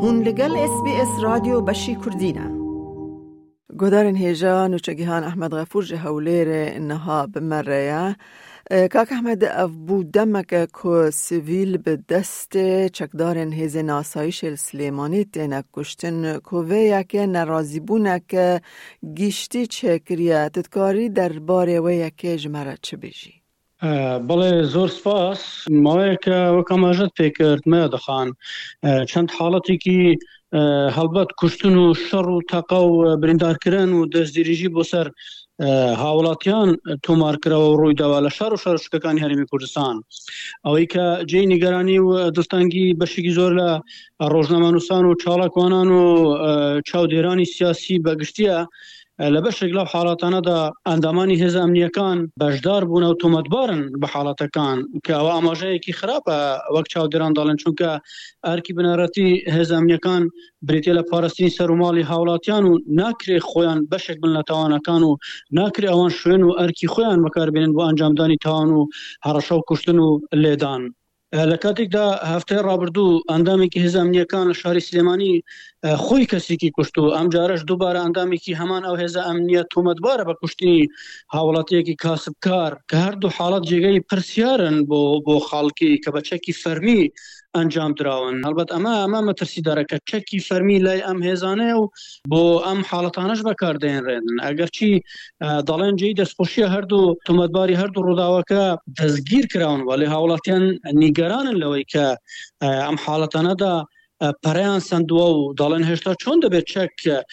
هون لگل SBS رادیو بشی کردینه. گودارن هیجا نوچگیهان احمد غفور جهولیر انها بمره کاک احمد افبو دمک که سیویل به دست چکدارن هیز ناسایش سلیمانی تینک کشتن کوه یکی نرازی بونک گیشتی چکریه تدکاری در باره و یکی جمره چه بیجی؟ بله زور سپاس ما که وکم اجد فکرت ما دخان چند حالتی که هلبت کشتن و شر و تقا و بریندار کرن و دزدیریجی بسر حاولاتیان تومار کرا و روی دوال شر و شککانی هرمی کردستان اوی که جی نگرانی و دستانگی بشکی زور ل روزنامه‌نویسان و چالاکوانان و چاودێرانی سیاسی بگشتیه لبشک لب حالاتانه دا اندامانی هز امنیکان بشدار بون و تومتبارن به حالاتکان که او اماجه کی خراب وقت چاودران دالن چون که ارکی بنارتی هز امنیکان بریتیل پارستین سرومالی حالاتیان و نکری خویان بشک بن لتوانکان و نکری اوان شوین و ارکی خویان مکار بینن با انجام دانی تاوان و هرشاو کشتن و لیدان لکاتیک دا هفته رابردو اندامی که هز امنیکان شهری سلیمانی خوی کسی کی کشتو ام جارش دوباره اندامی که همان او هز امنیت تومتباره با کشتنی حوالاتی که کاسبکار که هر دو حالات جگهی پرسیارن بو خالکی که بچه کی فرمی انجام دراون البته اما مترسی داره که چکی فرمی لای ام هزانه و بو ام حالتانش بکار دین ردن اگرچی دالن جی دستپوشی هر دو تومتباری هر دو روداوکا دزگیر کراون ولی حالاتیان نیگران لوی که ام حالتانه دا پریان سندو و دالن هشتا چون ده به چک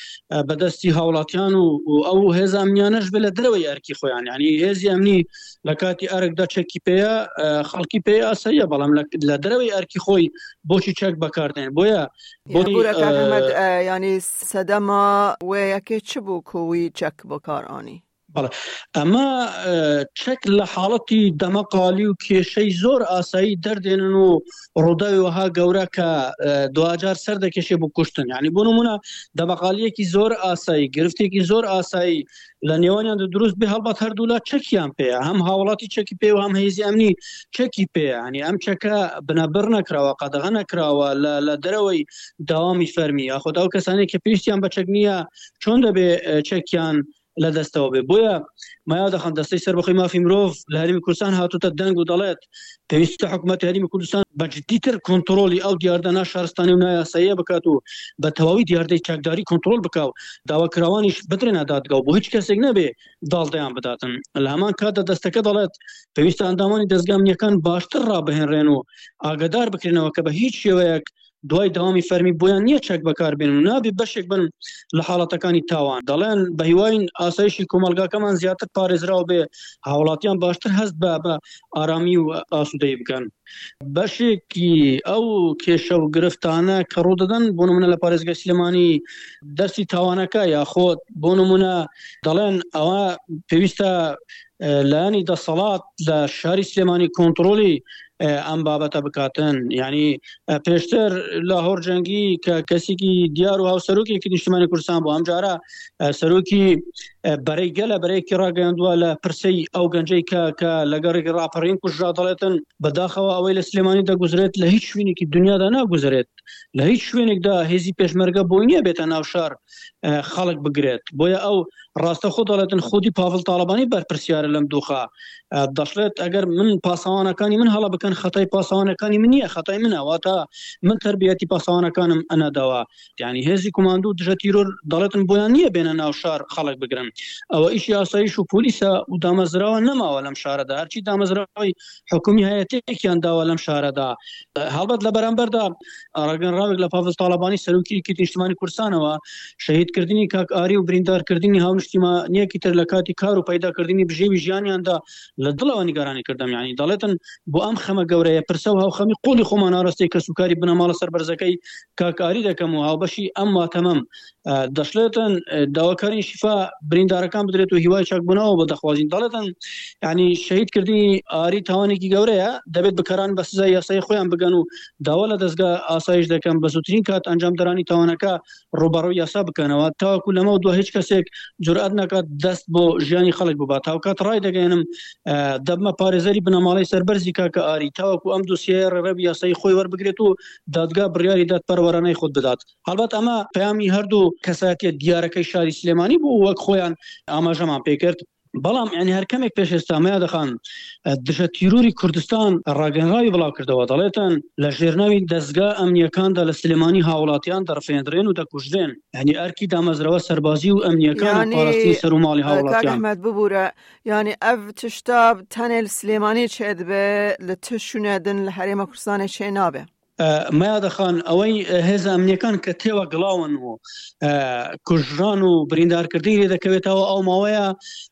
به دستی حولاتیان و او هز امنیانش بله دروی ارکی خویان یعنی هزی امنی لکاتی ارک دا چکی پیا خلقی پیا سیه بلام لدروی ارکی خوی بوچی چک بکردن بویا بورا که احمد یعنی صدما و یکی چه بو کوی چک بکار آنی؟ بله اما شکل حالتی دمقالی و کشی زور آسایی دردین و رودای و ها گوره که 2000 سرده کشی بو کشتن یعنی بونمونه دمقالی کی زور آسایی گرفتی کی زور آسایی لنیوانیان دروست به البته هر دولا چکیان پی هم حوالاتی چکی پی و هم هیزی امنی چکی پی یعنی هم چکا بنبر نکرا و قدغه نکرا و لدروی دوامی فرمی خود او کسانی که پیشتیان بچگنیه چون ده به چکیان لدسته به بویا ما یاد خان دسته سر بخوی مافی مروف لهریم کردستان هاتو تا دنگ و دالت پیوست حکومت هریم کردستان بجدیتر کنترلی او دیاردنا شهرستانی و نایاسایه بکاتو به تواوی دیارده چکداری کنترل بکاو داوا کراوانیش بدرین ادادگاو بو هیچ کسی نبه دالدهان بداتن الهمان که دستکه دالت پیوست اندامانی دزگام یکان باشتر را بهن رینو آگدار بکرینو که به هیچ شویک دوای دوامی فرمی بویان نیه چک بکار بینو نابی بشک بن لحالتکانی تاوان دالن به هیواین آسایشی کمالگاه کمان زیادتر پارز راو به حوالاتیان باشتر هست به آرامی و آسودهی بکن بشکی او کشو گرفتانه که رو دادن بونمونه لپارزگاه سلیمانی دستی تاوانکه یا خود بونمونه دالن او پیوسته لانی دا صلات دا شهری سلیمانی کنترولی ام بابتا بکاتن یعنی پیشتر لاهور جنگی که کسی کی دیار و سروکی که اجتماعی کردستان بو هم جاره سروکی برای گله برای کرا گندواله پرسی او گنجی که لگر راپرین کش جادالتن بداخو اویل سلیمانی دا گذرت له هیچ وینی که دنیا دا نه گذرت له هیچ وینی دا هزی پیشمرگه بوینیه بیتن او شهر خلق بگرید بویا او راسته خود دالتن خودی پاول طالبانی بر پرسیار لم دوخه داشلت اگر من پاسوانه کانی من حالا بکن خطای پاسوانه کانی منیه خطای منه واتا من تربیتی پاسوانه کانم انا دوا یعنی هزی کماندو دجتیرور دالتن بویانیه بین او شهر خلق بگرن او ایشی آسایش و پولیس و دامزراو نما ولم شهر ده هرچی دامزراوی حکومی هیئتی کیان دا ولم شهر ده البته لبرانبر دا راگن راوی لپاول طالبانی سروکی کی اجتماعی کردستان و شهید کردنی کاک آری و بریندار کردنی هاونشتیما نیکی تر لکاتی کارو پیدا کردنی بجیبی جانیان دا لدلا نگرانی کردم یعنی دالتن بو ام خمه گوره پرسو ها خمی قولی خو من راستی کسوکاری بنا مال سر برزکی کاک آری دکمو ها بشی اما تمام دشلتن دواکاری شفا بریندارەکان بدرێت و هیوای چاکبوونەوە بۆ دەخوازین دەڵێتن ینی شەهیدکردنی ئاری تاوانێکی گەورەیە دەبێت بکەران بە سزای یاسای خۆیان بگەن و داوا لە دەستگا ئاسایش دەکەن بە زووترین کات ئەنجامدەرانی تاوانەکە ڕوبەڕووی یاسا بکەنەوە تاوەکو لەمە و دووە هیچ کەسێک جورئەت ناکات دەست بۆ ژیانی خەڵک ببات تاوکات ڕای دەگەێنم دەبمە پارێزەری بنەماڵەی سەربەرزی کاکە ئاری تاوەکو ئەم دۆسیە ڕێڕەوی یاسایی خۆی وەربگرێت و دادگا بڕیاری داد پەروەرانەی خۆت بدات هەڵبەت ئەمە پەیامی هەردوو کەسایەتیە دیارەکەی شاری سلێمانی بوو وەک خۆیان ئاماژەمان پێکرد بەڵام ینی هەر کەمێک پێش ئێستا مەیە دەخان دژە تیرۆری کوردستان ڕاگەنراوی بڵاو کردەوە دەڵێتن لە ژێرناوی دەستگا ئەمنیەکاندا لە سلێمانی هاوڵاتیان دەڕفێنرێن و دەکوژرێن ینی ئەرکی دامەزرەوە سەربازی و ئەمنیەکان پاراستنی سەر و ماڵی هاوڵاتیان ئەحمەد ببوورە ینی ئەv تشتا تەنێ لە سلێمانی چێت بێ لە تشونەدن لە هەرێمە کوردستانی چێ نابێ مایا دەخان ئەوەی هێز ئەمنیەکان کە تێوە گڵاون و کوژران و بریندارکردنی لێ دەکەوێتەوە ئەو ماوەیە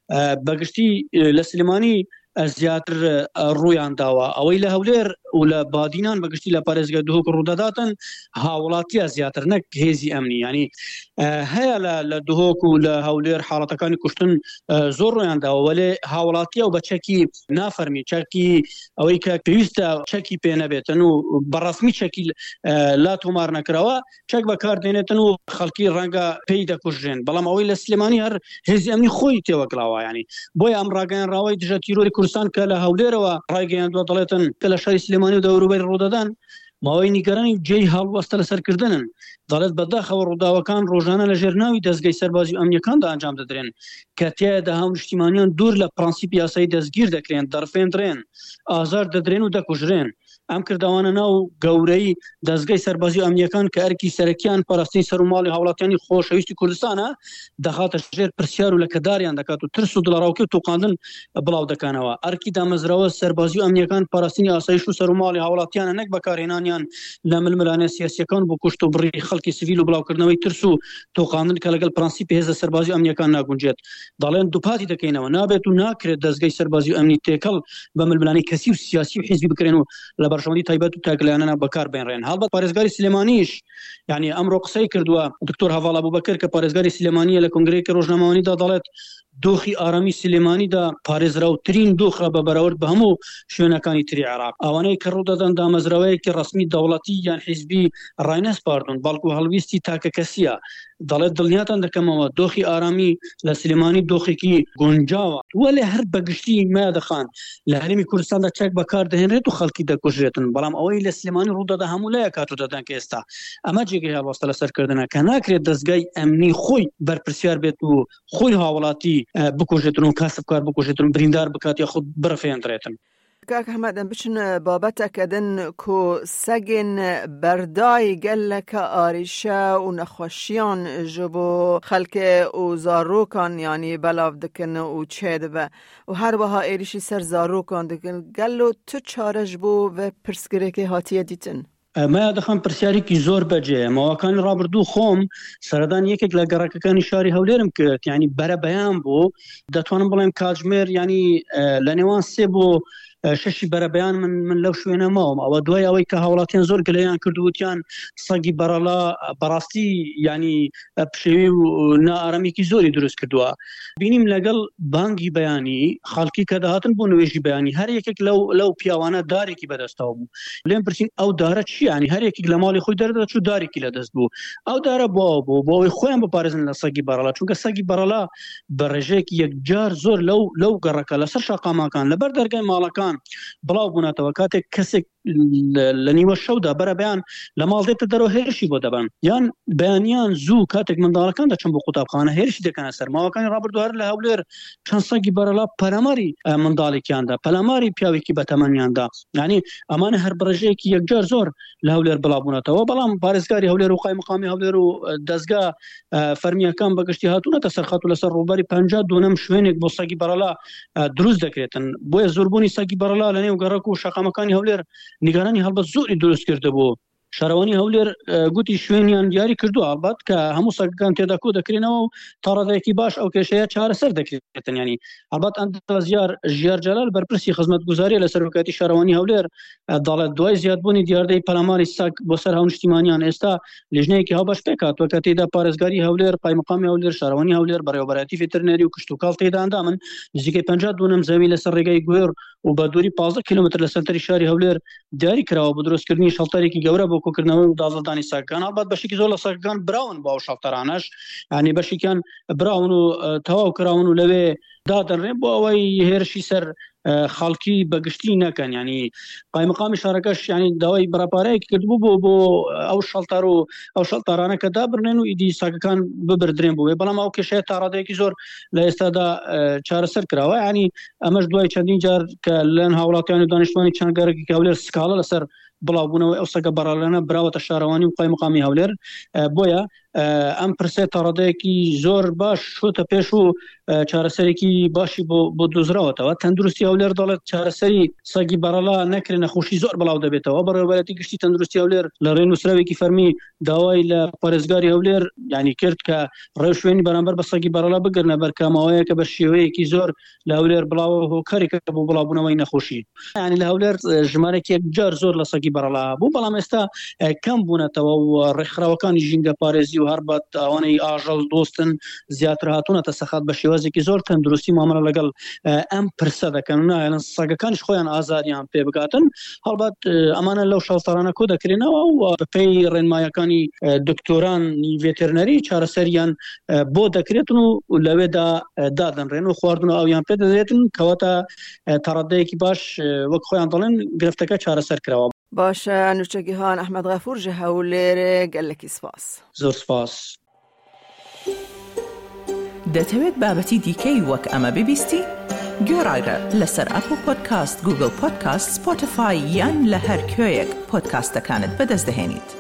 بەگشتی لە سلێمانی زیاتر ڕوویان داوە ئەوەی لە هەولێر و لە بادینان بەگشتی لە پارێزگای دهۆک ڕوودەداتن هاوڵاتیە زیاتر نەک هێزی ئەمنی ینی هەیە لە دهۆک و لە هەولێر حاڵەتەکانی کوشتن زۆر ڕویان داوە وەلێ هاوڵاتیە و بە چەکی نافەرمی چەکی ئەوەی کە پێویستە چەکی پێ نەبێتن و بەڕەسمی چەکی لا تۆمار نەکراوە چەک بەکاردێنێتن و خەڵکی ڕەنگە پێی دەکوژرێن بەڵام ئەوەی لە سلێمانی هەر هێزی ئەمنی خۆی تێوەگڵاوە ینی بۆیە ئەم ڕاگەیەنراوەی دژە تیرۆری کوردستان کە لە هەولێرەوە ڕایگەیاندووە دەڵێتن کە لە شاری سلێمانی و دەوروبەری ڕوودەدان ماوەی نیگەرانی جێی هەڵوەستە لەسەرکردنن دەڵێت بەداخەوە ڕووداوەکان ڕۆژانە لە ژێرناوی دەستگای سەربازی و ئەمنیەکاندا ئەنجام دەدرێن کە تیایدا هاو نیشتیمانیان دوور لە پرەنسیپی یاسایی دەستگیر دەکرێن دەڕفێنرێن ئازار دەدرێن و دەکوژرێن ئەم کردوانە ناو گەورەی دەستگای سەربازی و ئەمنیەکان کە ئەرکی سەرەکیان پاراستنی سەر و ماڵی هاوڵاتیانی خۆشەویستی کوردستانە دەخاتە ژێر پرسیار و لە کەداریان دەکات و ترس و دڵڕاوکێ و تووقاندن بڵاو دەکەنەوە ئەرکی دامەزراوە سەربازی و ئەمنیەکان پاراستنی ئاسایش و سەر و ماڵی هاوڵاتیانە نەک بەکارهێنانیان لە ململانە سیاسیەکان بۆ کوشت و بڕی خەڵکی سیڤیل و بڵاوکردنەوەی ترس و تووقاندن کە لەگەڵ پرەنسیپی هێزە سەربازی و ئەمنیەکان ناگونجێت دەڵێن دووپاتی دەکەینەوە نابێت و ناکرێت دەستگای سەربازی و ئەمنی تێکەڵ بە ململانی کەسی و سیاسی و حیزبی بکرێن و لە بەرژەوەندی تایبەت و تاگلانە بەکار بێنڕێن هەڵبەت پارێزگاری سلێمانیش یعنی ئەمڕۆ قسەی کردووە دکتۆر هەڤاڵ ئەبوبەکر کە پارێزگاری سلێمانیە لە کۆنگرەیەکی ڕۆژنامەوانیدا دەڵێت دۆخی ئارامی سلێمانیدا پارێزراوترین دۆخە بە بەراورد بە هەموو شوێنەکانی تری عێراق ئەوانەی کە ڕوودەدەن دامەزراوەیەکی ڕسمی دەوڵەتی یان حیزبی ڕاینەسپاردون بەڵکو هەڵویستی تاکە کەسیە دەڵێت دڵنیاتان دەکەمەوە دۆخی ئارامی لە سلێمانی دۆخێکی گونجاوە وەلێ هەر بەگشتی مایا دەخان لە هەرێمی کوردستاندا چەک بەکار دەهێنرێت و خەڵکی دەکوژرێتن بەڵام ئەوەی لە سلێمانی ڕوودەدا هەموو لایە کات و دەدەن کە ئێستا ئەمە جێگەی هەڵوەستە لەسەرکردنە کە ناکرێت دەستگای ئەمنی خۆی بەرپرسیار بێت و خۆی هاوڵاتی بکوژێتن و کاسبکار بکوژێتن بریندار بکات یا خود بڕفێنرێتن کاک ئەحمەد بچن بابەتەکەدن کۆ سەگن بەردای گەلەکە ئاریشە و نەخۆشیان ji بۆ خەلکێ و زارۆکان ینی بەلاو دکن و چێ دەبە و هەروەها ئێریشی سەر زارۆکان دکن گەل و تو چارەش بۆ بە پرسگرێکی هاتیە دیتن مایا دەخەم پرسیارێکی زۆر بەجێ ماوەکانی ڕابردوو خۆم سەردان یەکێک لە گەڕەکەەکانی شاری هەولێرم کرد ینی بەرە بەیان بوو دەتوانم بڵێم کاتژمێر ینی لە نێوان 3 بۆ 6 بەرەبەیان من لەو شوێنە ماوم ئەوە دوای ئەوەی کە هاوڵاتیان زۆر گلەیان کردووتیان سەگی بەرەڵا بەڕاستی ینی پشێوی و نائارەمێکی زۆری دروست کردووە بینیم لەگەڵ بانگی بەیانی خەڵکی کە دەهاتن بۆ نوێژی بەیانی هەر یەکێک لەو پیاوانە دارێکی بەدەستەوە بوو لێم پرسین ئەو دارە چی ینی هەر یەکێک لە ماڵی خۆی دەردەچوو دارێکی لەدەست بوو ئەو دارە بۆ ئەوەی خۆیان بپارێزن لە سەگی بەرەڵا چونکە سەگی بەرەڵا بە ڕێژەیەکی یەکجار زۆر لەو گەڕەکە لەسەر شاقاماکان لەبەر دەرگای ماڵەکان بڵاو بوونەتەوە کاتێک کەسێک لە نیوە شەودا بەرە بەیان لە ماڵ دێتە دەرەوە هێرشی بۆ دەبن یان بەیانیان زوو کاتێک منداڵەکان دەچن بۆ قوتابخانە هێرشی دەکەنە سەر ماوەکانی ڕابردوو هەر لە هەولێر چەند سەگی بەرەڵا پەلاماری منداڵێکیاندا پەلاماری پیاوێکی بەتەمەنیاندا یعنی ئەمانە هەر بڕژەیەکی یەکجار زۆر لە هەولێر بڵاو بوونەتەوە بەڵام پارێزگاری هەولێر و قای مقامی هەولێر و دەستگا فەرمیەکان بەگشتی هاتوونەتە سەرخەت و لەسەر ڕووبەری 52 شوێنێک بۆ سەگی بەرەڵا دروست دەکرێتن بۆیە زۆربوونی سەگی بەرەڵا لە نێو گەڕەک و شەقامەکانی هەولێر نیگەرانی هەڵبەت زۆری دروست کرده بوو شاروانی هەولێر گوتی شوێنیان دیاری کردو ئالبات کە هەموو سەگەکان تێدا کۆ دەکرێنەوە و تا ڕادەیەکی باش ئەو کێشەیە چارەسەر دەکرێتن. ینی ئالبات ئەندازیار ژیار جەلال بەرپرسی خزمەتگوزاری لە سەرۆکاتی شاروانی هەولێر دەڵێت دوای زیادبوونی دیاردەی پەلاماری ساگ بۆ سەر هاونیشتیمانیان ئێستا لیژنەیەکی هاوبەش پێکاتوە کە تێدا پارێزگاری هەولێر، پایمەقامی هەولێر، شاروانی هەولێر، بەڕێوەبەرەتی ڤێترنەری و کشتوکاڵ تێدا ئەندامن. نزیکەی 52 نەمزەوی لەسەر ڕێگای گوێر و بە دووری 15 کیلومتر لە سەنتەری شاری هەولێر دیاری کراوە بۆ دروستکردنی شەڵتەرێکی گەورە بۆ کۆکردنەوەی و دازەدانی ساگەکان. ئالبات بەشێکی زۆر لە ساگەکان براون بۆ ئەو شەڵتەرانەش، ینی بەشێکیان براون و تەواو کراون و لەوێ دادەنرێن بۆ ئەوەی هێرشی سەر خەڵکی بەگشتی نەکەن. ینی قایمەقامی شارەکەش ینی داوای بەراپارەیەکی کردبوو بۆ ئەو شەڵتەر و ئەو شەڵتەرانە کە دابرنێن و ئیدی ساگەکان ببردرێن بووێ، بەڵام ئەو کێشەیە تا ڕادەیەکی زۆر لە ئێستادا چارەسەر کراوە. ینی ئەمەش دوای چەندین جار کە لەن هاوڵاتیان و دانیشتوانی چەندگەرێکی هەولێر سکاڵە لەسەر بڵاوبوونەوەی ئەو سەگە بەڕالانە براوەتە شارەوانی و قایمەقامی هەولێر. بۆیە ئەم پرسێ تا ڕادەیەکی زۆر باش شوتە پێش و چارەسەرێکی باشی بۆ دۆزراوەتەوە. تەندروستی هەولێر دەڵێت چارەسەری سەگی بەڕەلا نەکرێ نەخۆشی زۆر بڵاو دەبێتەوە. بەڕێوەبەرەتی گشتی تەندروستی هەولێر لە ڕێنووسراوێکی فەرمی داوای لە پارێزگاری هەولێر ینی کرد کە ڕێوشوێنی بەرامبەر بە سەگی بەڕەلا بگرنە بەرکامەوەیە کە بە شێوەیەکی زۆر لە هەولێر بڵاو هۆکارێکە بۆ بڵاوبوونەوەی نەخۆشی. ینی لە هەولێر ژمارەی جار زۆر لە سەگی بەڕەلا بوو، بەڵام ئێستا کەم بوونەتەوە و ڕێکخراوەکانی ژینگە پارێزی و هەربەت ئەوانەی ئاژەڵ دۆستن زیاتر هاتوونەتە سەخات بە شێوازێکی زۆر تەندروستی مامەڵە لەگەڵ ئەم پرسە دەکەن و نایەن سەگەکانیش خۆیان ئازاریان پێ بکاتن. هەڵبەت ئەمانە لەو شەڵتەرانە کۆ دەکرێنەوە و بەپێی ڕێنمایەکانی دکتۆرانی ڤێترنەری چارەسەریان بۆ دەکرێتن و لەوێدا دادەنڕێن و خواردن و ئەویان پێ دەدرێتن کەواتە تا ڕادەیەکی باش وەک خۆیان دەڵێن گرفتەکە چارەسەر کراوە. باشە نوچەگیهان ئەحمەد غەفوور ji هەولێرê gelekî سپاس. زۆر سپاس. دەتەوێت بابەتی دیکەی وەک ئەمە ببیستی؟ گۆڕایرە لەسەر ئەپل پۆدکاست، گوگل پۆدکاست، سپۆتیفای یان لە هەر کوێیەک پۆدکاستەکانت بەدەست دەهێنیت.